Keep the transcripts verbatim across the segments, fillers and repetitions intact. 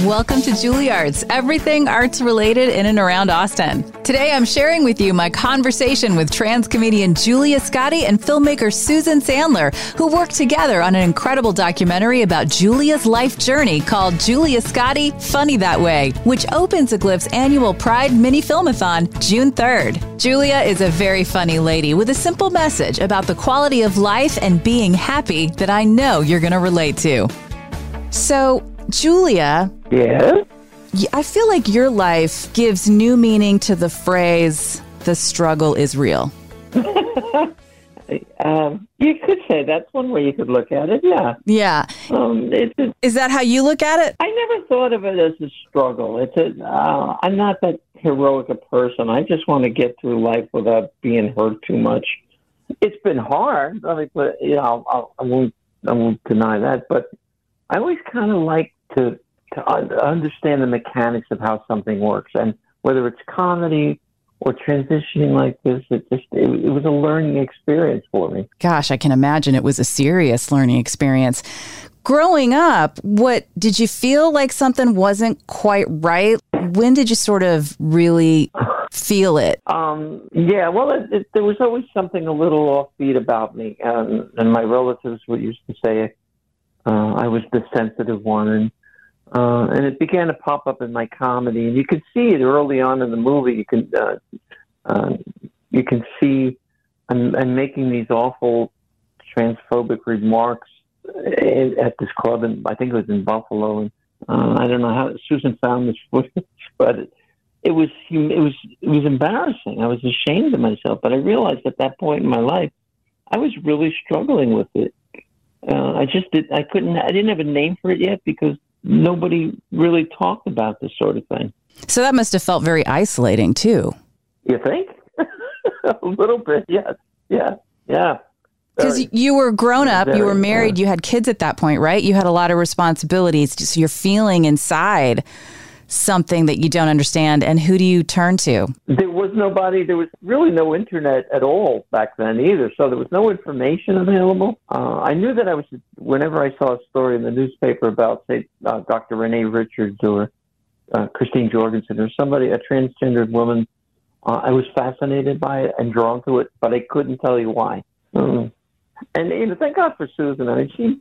Welcome to Juilliard's, everything arts related in and around Austin. Today I'm sharing with you my conversation with trans comedian Julia Scotti and filmmaker Susan Sandler, who worked together on an incredible documentary about Julia's life journey called Julia Scotti, Funny That Way, which opens A Glyph's annual Pride Mini Filmathon June third. Julia is a very funny lady with a simple message about the quality of life and being happy that I know you're going to relate to. So, Julia, yeah? I feel like your life gives new meaning to the phrase, the struggle is real. um, you could say that's one way you could look at it, yeah. Yeah. Um, it's a, is that how you look at it? I never thought of it as a struggle. It's a, uh, I'm not that heroic a person. I just want to get through life without being hurt too much. It's been hard. I mean, but, you know, I'll, I'll, I won't, I won't deny that, but I always kind of like to to understand the mechanics of how something works, and whether it's comedy or transitioning like this, it just it, it was a learning experience for me. Gosh, I can imagine it was a serious learning experience. Growing up, what did you feel like something wasn't quite right? When did you sort of really feel it? Um, yeah, well, it, it, there was always something a little offbeat about me, um, and my relatives would used to say uh, I was the sensitive one, and Uh, and it began to pop up in my comedy, and you can see it early on in the movie. You can uh, uh, you can see I'm, I'm making these awful transphobic remarks at this club, and I think it was in Buffalo. And uh, I don't know how Susan found this footage, but it, it was it was it was embarrassing. I was ashamed of myself, but I realized at that point in my life, I was really struggling with it. Uh, I just did. I couldn't. I didn't have a name for it yet because nobody really talked about this sort of thing. So that must have felt very isolating, too. You think? A little bit, yes. Yeah, yeah. Because you were grown up, very, you were married, you had kids at that point, right? You had a lot of responsibilities. So you're feeling inside something that you don't understand. And who do you turn to? There was nobody, there was really no internet at all back then either. So there was no information available. Uh, I knew that I was, whenever I saw a story in the newspaper about, say, uh, Doctor Renee Richards or uh, Christine Jorgensen or somebody, a transgendered woman, uh, I was fascinated by it and drawn to it, but I couldn't tell you why. Mm. And, you know, thank God for Susan. I mean, she,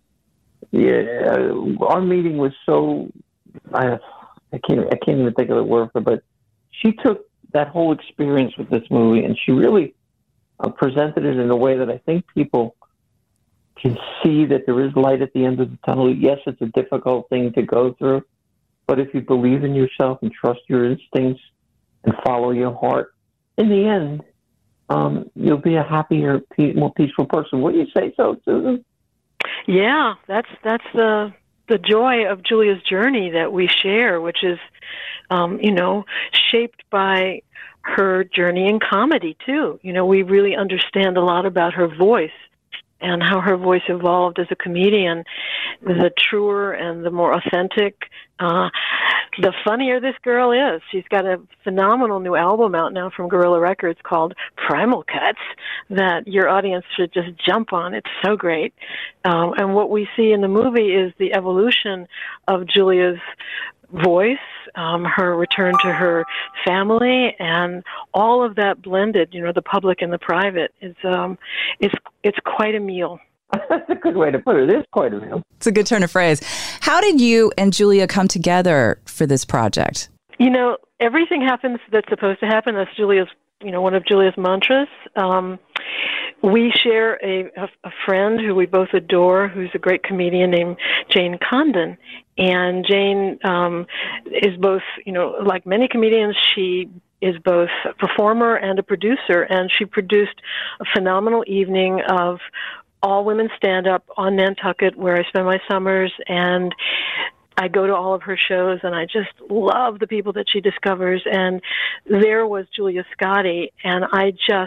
yeah, our meeting was so, I I can't I can't even think of the word for it, but she took that whole experience with this movie and she really uh, presented it in a way that I think people can see that there is light at the end of the tunnel. Yes, it's a difficult thing to go through, but if you believe in yourself and trust your instincts and follow your heart, in the end, um, you'll be a happier, more peaceful person. Would you say so, Susan? Yeah, that's that's the the joy of Julia's journey that we share, which is, um, you know, shaped by her journey in comedy too. You know, we really understand a lot about her voice and how her voice evolved as a comedian. The truer and the more authentic, uh, the funnier this girl is. She's got a phenomenal new album out now from Guerrilla Records called Primal Cuts that your audience should just jump on. It's so great. Um, and what we see in the movie is the evolution of Julia's voice, um, her return to her family, and all of that blended, you know, the public and the private, is um, it's, it's quite a meal. That's a good way to put it. It is quite a meal. It's a good turn of phrase. How did you and Julia come together for this project? You know, everything happens that's supposed to happen. That's Julia's, you know, one of Julia's mantras. Um, we share a, a, a friend who we both adore, who's a great comedian named Jane Condon. And Jane um, is both, you know, like many comedians, she is both a performer and a producer. And she produced a phenomenal evening of all women stand-up on Nantucket, where I spend my summers, and I go to all of her shows, and I just love the people that she discovers. And there was Julia Scotti, and I just,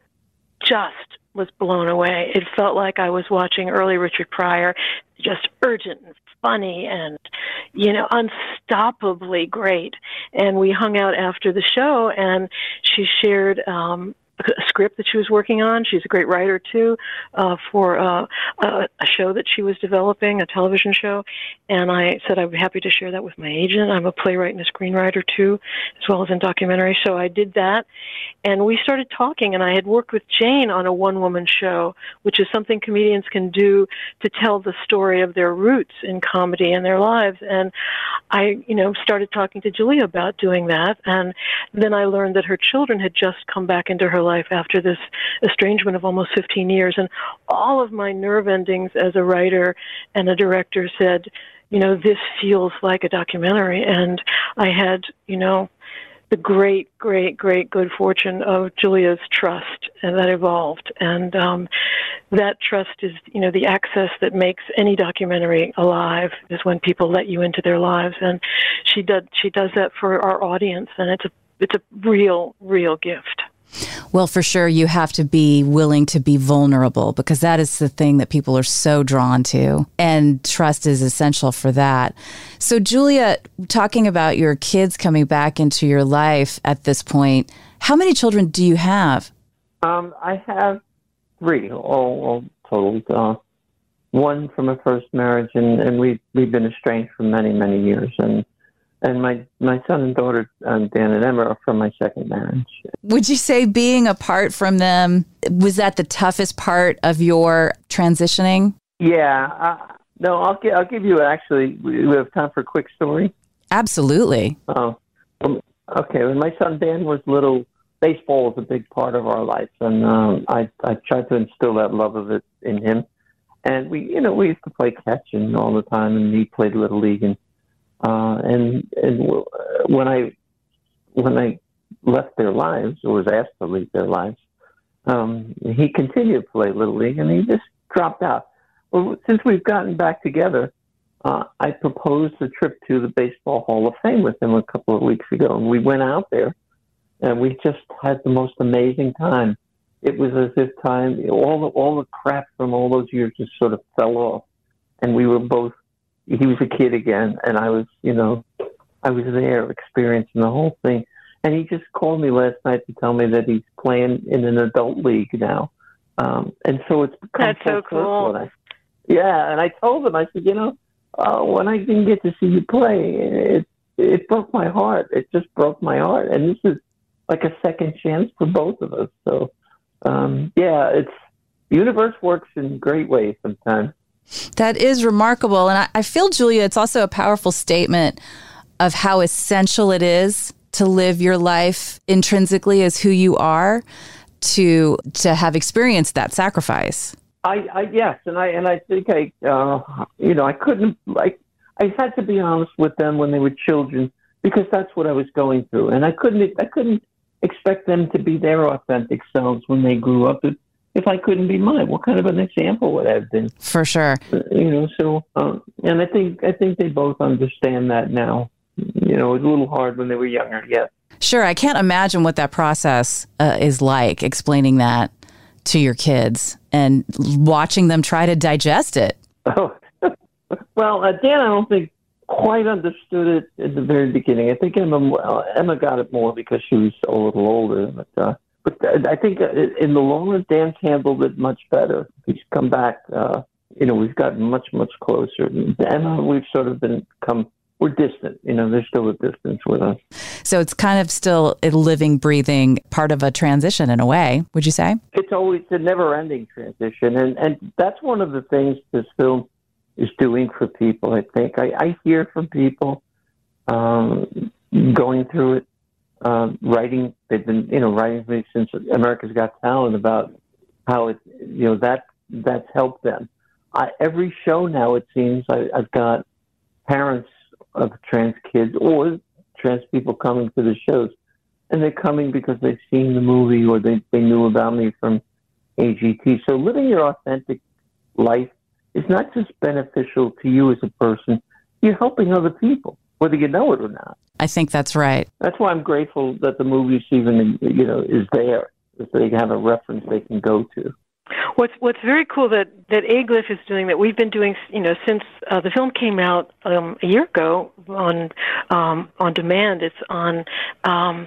just was blown away. It felt like I was watching early Richard Pryor, just urgent and funny and, you know, unstoppably great. And we hung out after the show, and she shared um, a script that she was working on. She's a great writer, too, uh, for uh, a, a show that she was developing, a television show. And I said I'd be happy to share that with my agent. I'm a playwright and a screenwriter, too, as well as in documentary. So I did that. And we started talking, and I had worked with Jane on a one-woman show, which is something comedians can do to tell the story of their roots in comedy and their lives. And I, you know, started talking to Julia about doing that. And then I learned that her children had just come back into her life after this estrangement of almost fifteen years. And all of my nerve endings as a writer and a director said, you know, this feels like a documentary. And I had, you know, the great, great, great good fortune of Julia's trust, and that evolved. And um, that trust is, you know, the access that makes any documentary alive, is when people let you into their lives. And she does, she does that for our audience, and it's a, it's a real, real gift. Well, for sure, you have to be willing to be vulnerable, because that is the thing that people are so drawn to. And trust is essential for that. So, Julia, talking about your kids coming back into your life at this point, how many children do you have? Um, I have three, all, all totaled. Uh, one from a first marriage, and, and we've, we've been estranged for many, many years. And And my, my son and daughter, um, Dan and Emma, are from my second marriage. Would you say being apart from them, was that the toughest part of your transitioning? Yeah. Uh, no, I'll, gi- I'll give you, actually, we we have time for a quick story. Absolutely. Oh, um, okay. When my son Dan was little, baseball was a big part of our life. And um, I, I tried to instill that love of it in him. And we, you know, we used to play catching all the time, and he played Little League. And Uh, and and when I when I left their lives, or was asked to leave their lives, um, he continued to play Little League, and he just dropped out. Well, since we've gotten back together, uh, I proposed a trip to the Baseball Hall of Fame with him a couple of weeks ago, and we went out there, and we just had the most amazing time. It was as if time, all the all the crap from all those years just sort of fell off, and we were both. He was a kid again, and I was, you know, I was there experiencing the whole thing. And he just called me last night to tell me that he's playing in an adult league now. Um, and so it's become That's so cool. I, yeah, and I told him, I said, you know, uh, when I didn't get to see you play, it it broke my heart. It just broke my heart. And this is like a second chance for both of us. So, um, yeah, it's the universe works in great ways sometimes. That is remarkable. And I, I feel, Julia, it's also a powerful statement of how essential it is to live your life intrinsically as who you are, to to have experienced that sacrifice. I, I yes, and I and I think I, uh, you know, I couldn't like I had to be honest with them when they were children, because that's what I was going through, and I couldn't I couldn't expect them to be their authentic selves when they grew up. It, If I couldn't be mine, what kind of an example would I have been? For sure. You know, so, um, and I think I think they both understand that now. You know, it was a little hard when they were younger, yes. Sure. I can't imagine what that process uh, is like, explaining that to your kids and watching them try to digest it. Oh, well, uh, Dan, I don't think quite understood it at the very beginning. I think Emma, well, Emma got it more because she was a little older, but, uh, But I think in the long run, Dan's handled it much better. He's come back, uh, you know, we've gotten much, much closer. Emma, we've sort of been come, we're distant, you know, there's still a distance with us. So it's kind of still a living, breathing part of a transition in a way, would you say? It's always a never-ending transition. And, and that's one of the things this film is doing for people, I think. I, I hear from people um, going through it. Uh, writing, they've been, you know, writing to me since America's Got Talent about how it, you know, that that's helped them. I, every show now, it seems, I, I've got parents of trans kids or trans people coming to the shows, and they're coming because they've seen the movie or they, they knew about me from A G T. So living your authentic life is not just beneficial to you as a person, you're helping other people, whether you know it or not. I think that's right. That's why I'm grateful that the movie even, you know, is there, that they have a reference they can go to. What's What's very cool that that A-Glyph is doing, that we've been doing, you know, since uh, the film came out um, a year ago on um, on demand. It's on um,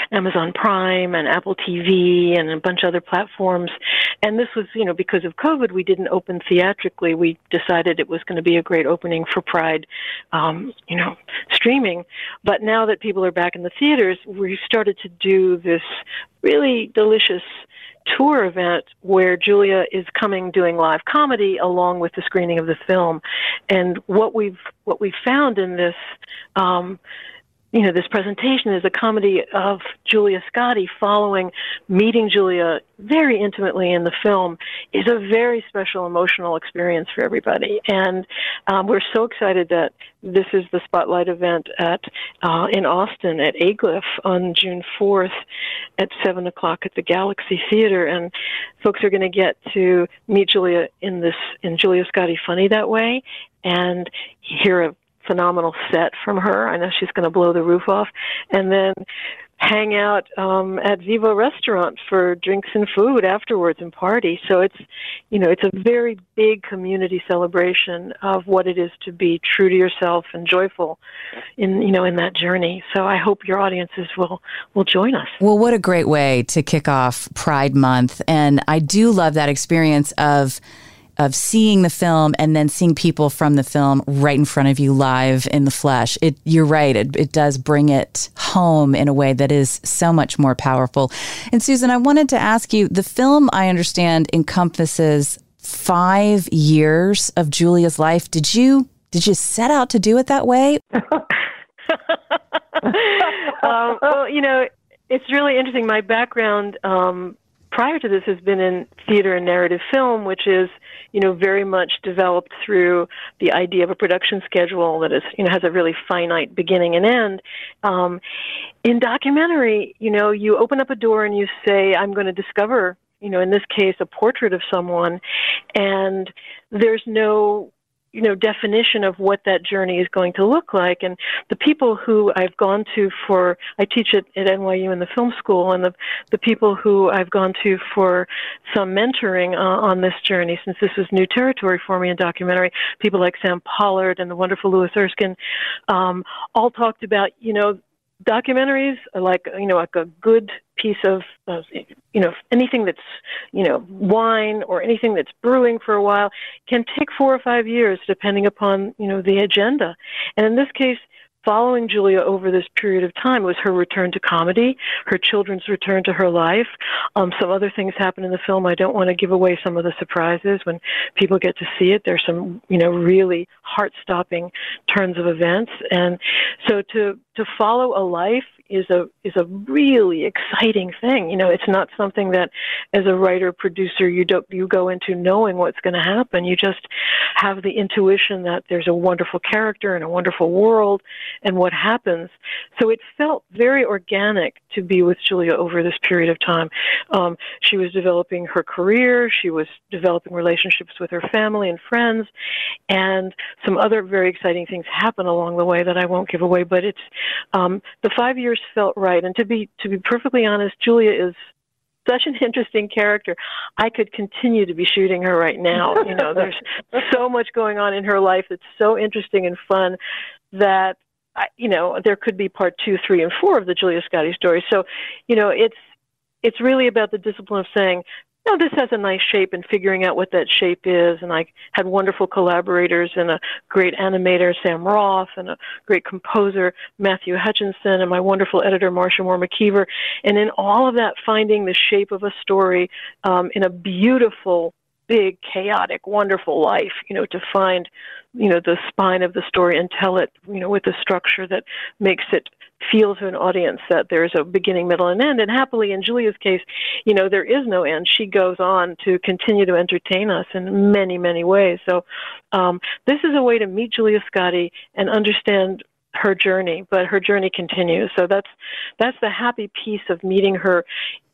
Amazon Prime and Apple T V and a bunch of other platforms. And this was, you know, because of COVID, we didn't open theatrically. We decided it was going to be a great opening for Pride, um, you know, streaming. But now that people are back in the theaters, we started to do this really delicious tour event where Julia is coming doing live comedy along with the screening of the film. And what we've what we found in this um, you know, this presentation is a comedy of Julia Scotti following meeting Julia very intimately in the film is a very special emotional experience for everybody. And um, we're so excited that this is the spotlight event at uh, in Austin at A G L I F on June fourth at seven o'clock at the Galaxy Theater. And folks are going to get to meet Julia in this in Julia Scotti Funny That Way and hear a phenomenal set from her. I know she's going to blow the roof off. And then hang out um, at Vivo Restaurant for drinks and food afterwards and party. So it's, you know, it's a very big community celebration of what it is to be true to yourself and joyful in, you know, in that journey. So I hope your audiences will, will join us. Well, what a great way to kick off Pride Month. And I do love that experience of of seeing the film and then seeing people from the film right in front of you live in the flesh. It, you're right. It, it does bring it home in a way that is so much more powerful. And Susan, I wanted to ask you, the film, I understand, encompasses five years of Julia's life. Did you, did you set out to do it that way? um, well, you know, it's really interesting. My background, um, prior to this has been in theater and narrative film, which is, you know, very much developed through the idea of a production schedule that is, you know, has a really finite beginning and end. Um, in documentary, you know, you open up a door and you say, I'm going to discover, you know, in this case, a portrait of someone, and there's no, you know, definition of what that journey is going to look like. And the people who I've gone to for, I teach at, at N Y U in the film school, and the, the people who I've gone to for some mentoring uh, on this journey, since this was new territory for me in documentary, people like Sam Pollard and the wonderful Louis Erskine, um, all talked about, you know, documentaries are like, you know, like a good piece of, uh, you know, anything that's, you know, wine or anything that's brewing for a while can take four or five years depending upon, you know, the agenda. And in this case, following Julia over this period of time was her return to comedy, her children's return to her life. Um, some other things happen in the film. I don't want to give away some of the surprises when people get to see it. There's some, you know, really heart-stopping turns of events. And so to to follow a life is a is a really exciting thing. You know, it's not something that as a writer, producer, you don't you go into knowing what's going to happen. You just have the intuition that there's a wonderful character and a wonderful world and what happens. So it felt very organic to be with Julia over this period of time. Um, she was developing her career. She was developing relationships with her family and friends, and some other very exciting things happen along the way that I won't give away. But it's um, the five years felt right. And to be to be perfectly honest, Julia is such an interesting character. I could continue to be shooting her right now. You know, there's so much going on in her life that's so interesting and fun that, I, you know, there could be part two, three, and four of the Julia Scotti story. So, you know, it's it's really about the discipline of saying, no, this has a nice shape, and figuring out what that shape is. And I had wonderful collaborators and a great animator, Sam Roth, and a great composer, Matthew Hutchinson, and my wonderful editor, Marcia Moore McKeever. And in all of that, finding the shape of a story um, in a beautiful, big, chaotic, wonderful life, you know, to find, you know, the spine of the story and tell it, you know, with a structure that makes it feel to an audience that there's a beginning, middle, and end. And happily, in Julia's case, you know, there is no end. She goes on to continue to entertain us in many, many ways. So um, this is a way to meet Julia Scotti and understand her journey, but her journey continues. So that's that's the happy piece of meeting her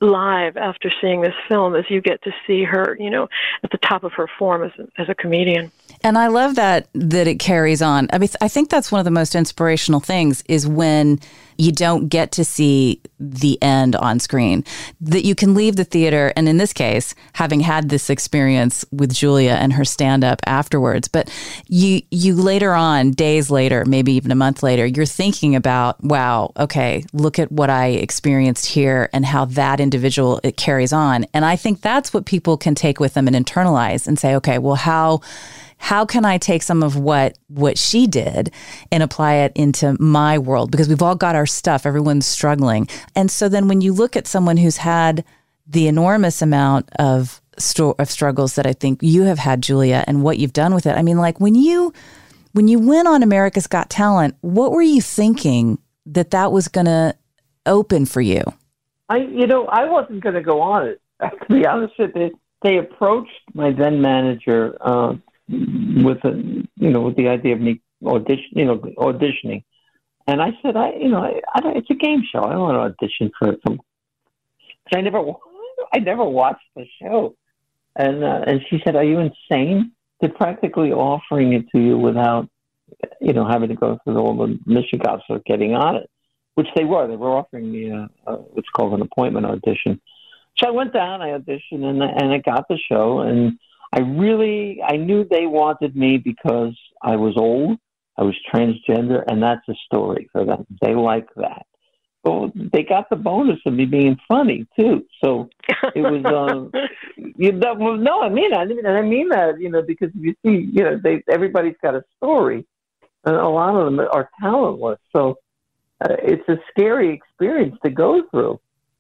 live after seeing this film as you get to see her, you know, at the top of her form as a, as a comedian. And I love that that it carries on. I mean, I think that's one of the most inspirational things is when you don't get to see the end on screen, that you can leave the theater. And in this case, having had this experience with Julia and her stand-up afterwards, but you you later on, days later, maybe even a month later, you're thinking about, wow, okay, look at what I experienced here and how that individual, it carries on. And I think that's what people can take with them and internalize and say, okay, well, how How can I take some of what what she did and apply it into my world? Because we've all got our stuff. Everyone's struggling. And so then when you look at someone who's had the enormous amount of, sto- of struggles that I think you have had, Julia, and what you've done with it. I mean, like when you when you went on America's Got Talent, what were you thinking that that was going to open for you? I, you know, I wasn't going to go on it. To be honest with you, they approached my then manager uh, with a, you know, with the idea of me audition, you know, auditioning, and I said, I, you know, I, I don't, it's a game show. I don't want to audition for some. I never, I never watched the show, and uh, and she said, "Are you insane? They're practically offering it to you without, you know, having to go through all the mishigas of getting on it." Which they were. They were offering me a, a what's called an appointment audition. So I went down, I auditioned, and and I got the show. And I really, I knew they wanted me because I was old, I was transgender, and that's a story for them. They like that. Well, they got the bonus of me being funny too. So it was, um, you know, well, no, I mean, I mean, I mean that, you know, because you see, you know, they everybody's got a story, and a lot of them are talentless. So. Uh, it's a scary experience to go through.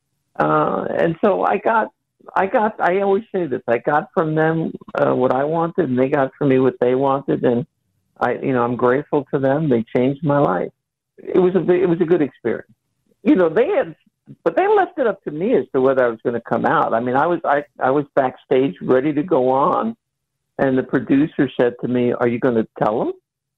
Uh, and so I got, I got, I always say this, I got from them uh, what I wanted, and they got from me what they wanted. And I, you know, I'm grateful to them. They changed my life. It was a, it was a good experience. You know, they had, but they left it up to me as to whether I was going to come out. I mean, I was, I, I was backstage ready to go on. And the producer said to me, "Are you going to tell them?"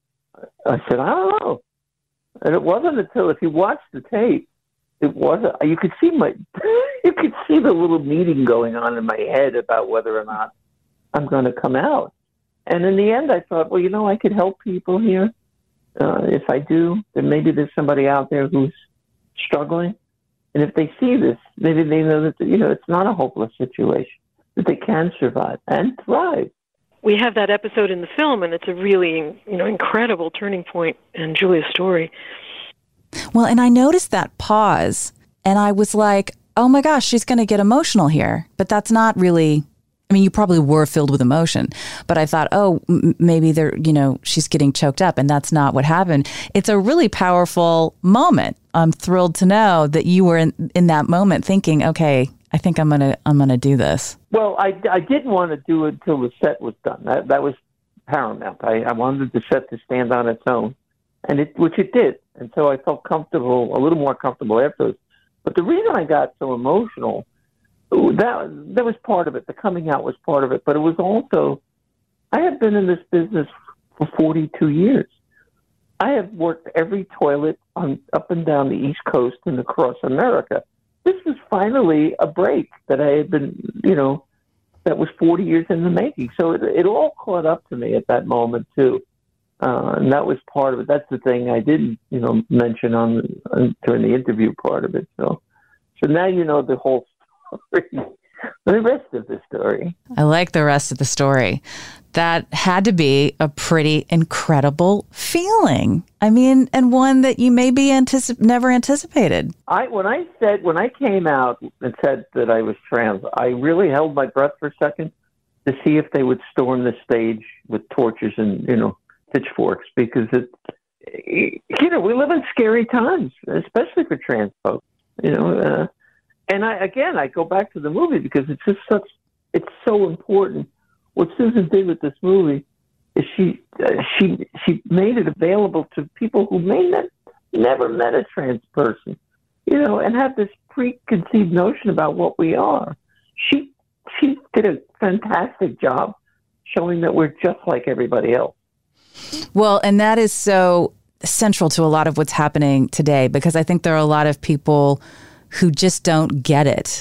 I said, "I don't know." And it wasn't until, if you watch the tape, it wasn't, you could see my, you could see the little meeting going on in my head about whether or not I'm going to come out. And in the end, I thought, well, you know, I could help people here. Uh, if I do, then maybe there's somebody out there who's struggling. And if they see this, maybe they know that, you know, it's not a hopeless situation, that they can survive and thrive. We have that episode in the film, and it's a really, you know, incredible turning point in Julia's story. Well, and I noticed that pause, and I was like, oh my gosh, she's going to get emotional here. But that's not really, I mean, you probably were filled with emotion, but I thought, oh, m- maybe they're, you know, she's getting choked up, and that's not what happened. It's a really powerful moment. I'm thrilled to know that you were in, in that moment thinking, okay, I think I'm gonna I'm gonna do this. Well, I, I didn't want to do it until the set was done. That that was paramount. I, I wanted the set to stand on its own, and it which it did. And so I felt comfortable, a little more comfortable afterwards. But the reason I got so emotional, that that was part of it. The coming out was part of it, but it was also, I have been in this business for forty-two years. I have worked every toilet on up and down the East Coast and across America. This was finally a break that I had been, you know, that was forty years in the making. So it, it all caught up to me at that moment, too. Uh, and that was part of it. That's the thing I didn't, you know, mention on, on during the interview part of it. So, so now you know the whole story, the rest of the story. I like the rest of the story. That had to be a pretty incredible feeling. I mean, and one that you maybe anticip- never anticipated. I when I said when I came out and said that I was trans, I really held my breath for a second to see if they would storm the stage with torches and, you know, pitchforks, because it, you know, we live in scary times, especially for trans folks. You know, uh, and I again I go back to the movie because it's just such it's so important. What Susan did with this movie is she uh, she she made it available to people who may not never met a trans person, you know, and have this preconceived notion about what we are. She she did a fantastic job showing that we're just like everybody else. Well, and that is so central to a lot of what's happening today, because I think there are a lot of people who just don't get it.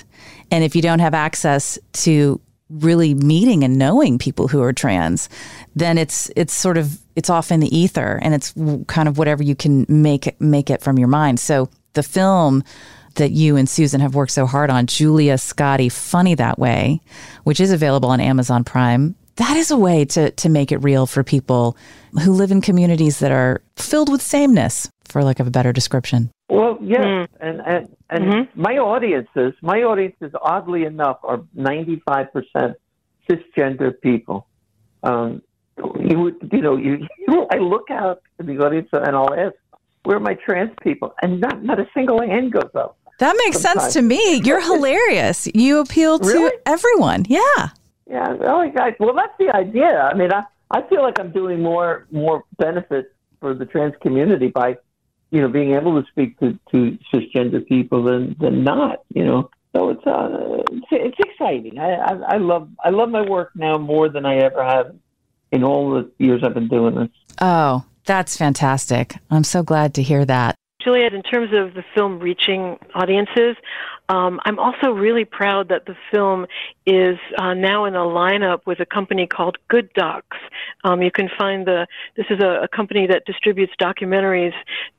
And if you don't have access to really meeting and knowing people who are trans, then it's it's sort of it's off in the ether, and it's kind of whatever you can make it, make it from your mind. So the film that you and Susan have worked so hard on, Julia Scotti, Funny That Way, which is available on Amazon Prime, that is a way to to make it real for people who live in communities that are filled with sameness, for lack of a better description. Well, yes, Mm. and and, and Mhm. my audiences, my audiences, oddly enough, are ninety-five percent cisgender people. Um, you would, you know, you, you, I look out in the audience and I'll ask, "Where are my trans people?" And not not a single hand goes up. That makes Sometimes. sense to me. You're hilarious. You appeal to Really? everyone. Yeah. Yeah, oh, guys. Well, that's the idea. I mean, I, I feel like I'm doing more more benefit for the trans community by, you know, being able to speak to, to cisgender people than, than not, you know. So it's uh, it's, it's exciting. I, I I love I love my work now more than I ever have in all the years I've been doing this. Oh, that's fantastic. I'm so glad to hear that. Juliet, in terms of the film reaching audiences, um, I'm also really proud that the film is uh, now in a lineup with a company called Good Docs. Um, you can find the, this is a, a company that distributes documentaries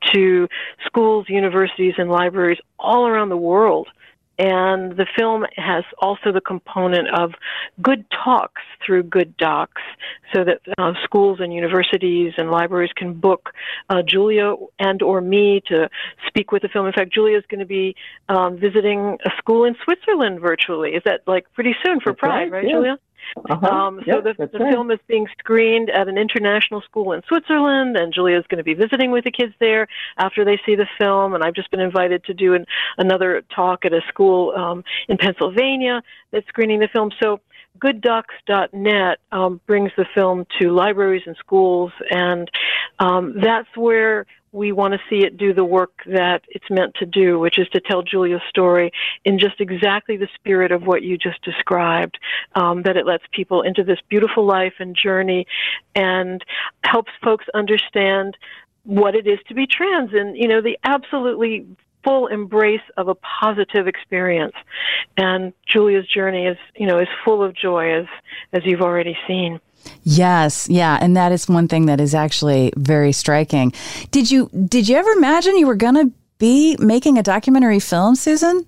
to schools, universities, and libraries all around the world. And the film has also the component of good talks through Good Docs, so that uh, schools and universities and libraries can book uh, Julia and or me to speak with the film. In fact, Julia is going to be um, visiting a school in Switzerland virtually. Is that like pretty soon for That's Pride, right, right, yeah. Julia? Uh-huh. Um, so Yeah, the, that's the right. film is being screened at an international school in Switzerland, and Julia is going to be visiting with the kids there after they see the film. And I've just been invited to do an, another talk at a school um, in Pennsylvania that's screening the film. So good docs dot net um, brings the film to libraries and schools, and um, that's where we want to see it do the work that it's meant to do, which is to tell Julia's story in just exactly the spirit of what you just described, um, that it lets people into this beautiful life and journey and helps folks understand what it is to be trans and, you know, the absolutely full embrace of a positive experience. And Julia's journey is, you know, is full of joy, as as you've already seen. Yes, yeah, and that is one thing that is actually very striking. Did you did you ever imagine you were going to be making a documentary film, Susan?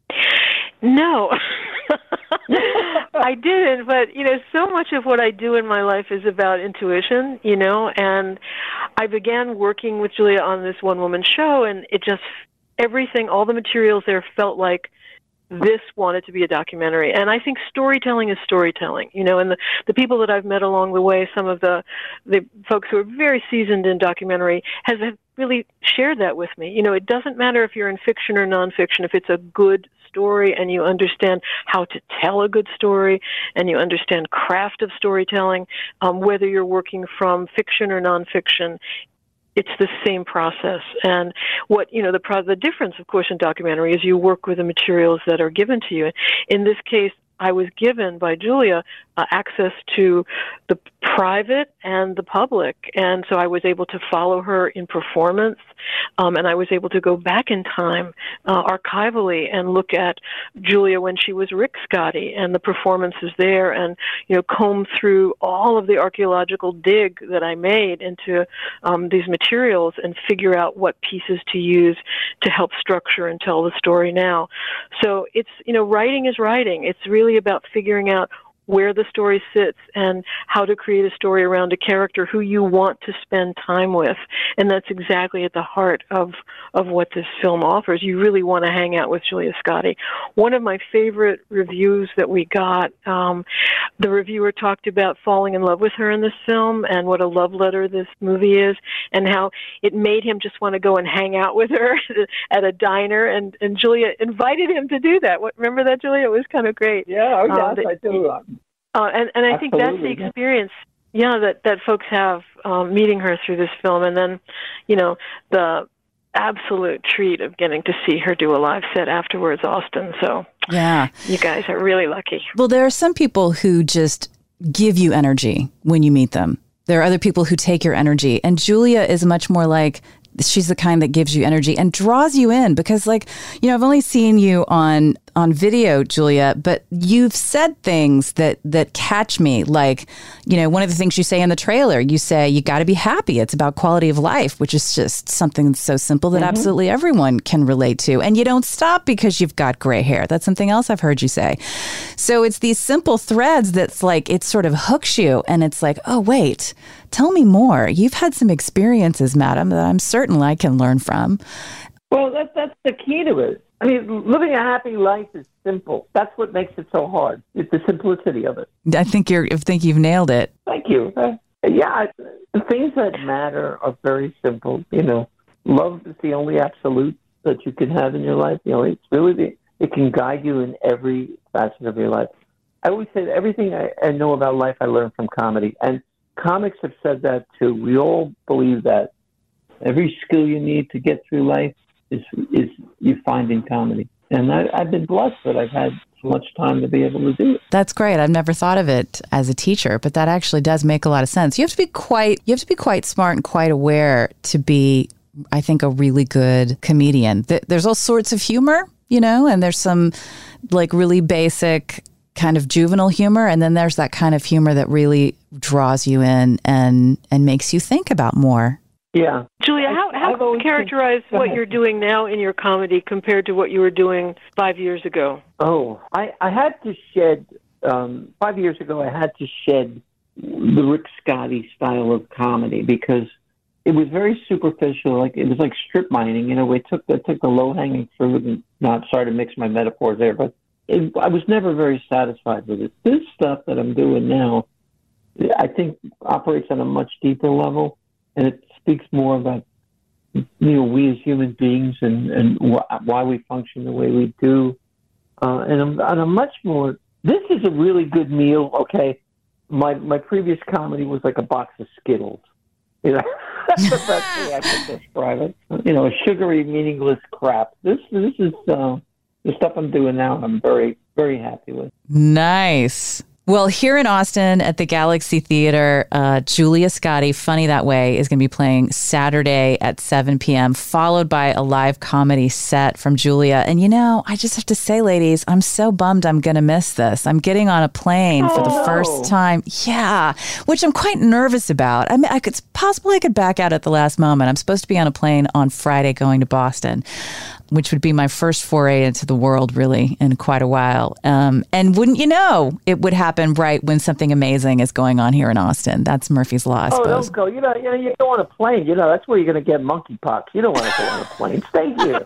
No. I didn't, but, you know, so much of what I do in my life is about intuition, you know, and I began working with Julia on this one-woman show, and it just, everything, all the materials there felt like this wanted to be a documentary. And I think storytelling is storytelling, you know, and the, the people that I've met along the way, some of the, the folks who are very seasoned in documentary has have really shared that with me. You know, it doesn't matter if you're in fiction or nonfiction, if it's a good story and you understand how to tell a good story and you understand craft of storytelling, um, whether you're working from fiction or nonfiction, it's the same process. And what, you know, the pro- the difference, of course, in documentary is you work with the materials that are given to you. In this case, I was given by Julia uh, access to the private and the public, and so I was able to follow her in performance, um, and I was able to go back in time uh, archivally and look at Julia when she was Rick Scotti and the performances there, and, you know, comb through all of the archaeological dig that I made into um, these materials and figure out what pieces to use to help structure and tell the story now. So it's, you know, writing is writing. It's really about figuring out where the story sits and how to create a story around a character who you want to spend time with. And that's exactly at the heart of, of what this film offers. You really want to hang out with Julia Scotti. One of my favorite reviews that we got, um, the reviewer talked about falling in love with her in this film and what a love letter this movie is and how it made him just want to go and hang out with her at a diner. And, and Julia invited him to do that. What, remember that, Julia? It was kind of great. Yeah, oh, yes, um, that, I do. Uh, and, and I think that's the experience, yeah, that, that folks have um, meeting her through this film. And then, you know, the absolute treat of getting to see her do a live set afterwards, Austin. So yeah, you guys are really lucky. Well, there are some people who just give you energy when you meet them. There are other people who take your energy. And Julia is much more like she's the kind that gives you energy and draws you in because, like, you know, I've only seen you on on video, Julia, but you've said things that that catch me. Like, you know, one of the things you say in the trailer, you say you got to be happy. It's about quality of life, which is just something so simple that mm-hmm. absolutely everyone can relate to. And you don't stop because you've got gray hair. That's something else I've heard you say. So it's these simple threads that's like, it sort of hooks you. And it's like, oh, wait, tell me more. You've had some experiences, madam, that I'm certain I can learn from. Well, that, that's the key to it. I mean, living a happy life is simple. That's what makes it so hard. It's the simplicity of it. I think you're. I think you've nailed it. Thank you. Uh, yeah, the things that matter are very simple. You know, love is the only absolute that you can have in your life. You know, it's really the, it can guide you in every facet of your life. I always say that everything I, I know about life I learned from comedy, and comics have said that too. We all believe that every skill you need to get through life is is you find in comedy. And I, I've been blessed that I've had so much time to be able to do it. That's great. I've never thought of it as a teacher, but that actually does make a lot of sense. You have to be quite you have to be quite smart and quite aware to be, I think, a really good comedian. There's all sorts of humor, you know, and there's some like really basic kind of juvenile humor, and then there's that kind of humor that really draws you in and and makes you think about more. Yeah. Julia, how, how do you characterize what you're doing now in your comedy compared to what you were doing five years ago? Oh, I, I had to shed, um, five years ago, I had to shed the Rick Scotty style of comedy because it was very superficial. Like it was like strip mining. You know, we took the, took the low-hanging fruit, and not sorry to mix my metaphors there, but it, I was never very satisfied with it. This stuff that I'm doing now, I think operates on a much deeper level, and it speaks more about, you know, we as human beings and, and wh- why we function the way we do. Uh, and I'm, on a much more, this is a really good meal, okay? My my previous comedy was like a box of Skittles. You know, that's the best way I can describe it. You know, sugary, meaningless crap. This, this is uh, the stuff I'm doing now, I'm very, very happy with. Nice. Well, here in Austin at the Galaxy Theater, uh, Julia Scotti, Funny That Way, is going to be playing Saturday at seven p.m., followed by a live comedy set from Julia. And, you know, I just have to say, ladies, I'm so bummed I'm going to miss this. I'm getting on a plane oh, for the no. first time. Yeah, which I'm quite nervous about. I mean, I could, it's possible I could back out at the last moment. I'm supposed to be on a plane on Friday going to Boston, which would be my first foray into the world, really, in quite a while. Um, and wouldn't you know, it would happen right when something amazing is going on here in Austin. That's Murphy's Law, I oh, suppose. don't go. You know, you know, you go on a plane. You know, that's where you're going to get monkeypox. You don't want to go on a plane. Stay here.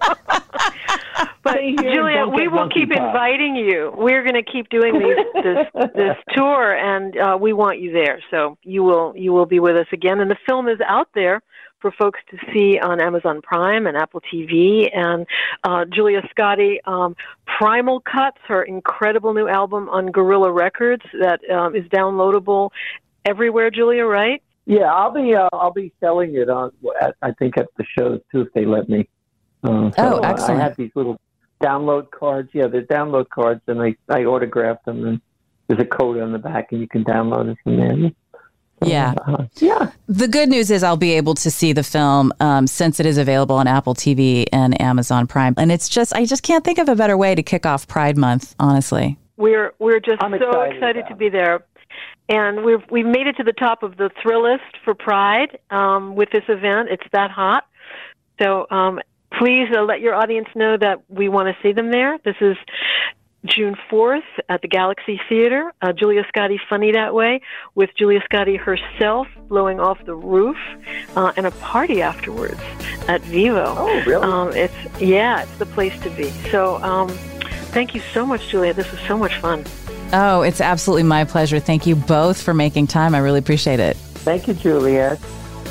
But Stay here Julia, we will keep pox. inviting you. We're going to keep doing these, this this tour, and uh, we want you there. So you will you will be with us again. And the film is out there for folks to see on Amazon Prime and Apple T V. And uh, Julia Scotti, um, Primal Cuts, her incredible new album on Gorilla Records that um, is downloadable everywhere, Julia, right? Yeah, I'll be uh, I'll be selling it on, at, I think, at the shows, too, if they let me. Uh, so oh, excellent. I have these little download cards. Yeah, they're download cards, and I, I autographed them, and there's a code on the back, and you can download it from there. Yeah. Uh, yeah. The good news is I'll be able to see the film um, since it is available on Apple T V and Amazon Prime. And it's just, I just can't think of a better way to kick off Pride Month, honestly. We're we're just I'm so excited, excited to be there. And we've, we've made it to the top of the Thrillist for Pride um, with this event. It's that hot. So um, please uh, let your audience know that we want to see them there. This is June fourth at the Galaxy Theater, uh, Julia Scotti, Funny That Way, with Julia Scotti herself blowing off the roof, uh, and a party afterwards at Vivo. Oh, really? Um, it's yeah, it's the place to be. So um, thank you so much, Julia. This was so much fun. Oh, it's absolutely my pleasure. Thank you both for making time. I really appreciate it. Thank you, Juliet.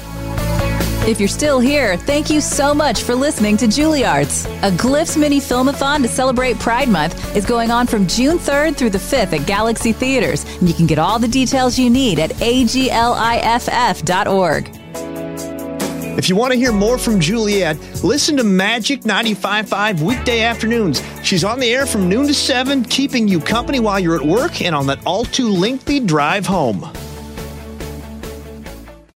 If you're still here, thank you so much for listening to Juilliard's. A Glyphs Mini Filmathon to celebrate Pride Month is going on from June third through the fifth at Galaxy Theaters. And you can get all the details you need at A G L I F F dot org. If you want to hear more from Juliet, listen to Magic ninety-five point five weekday afternoons. She's on the air from noon to seven, keeping you company while you're at work and on that all too lengthy drive home.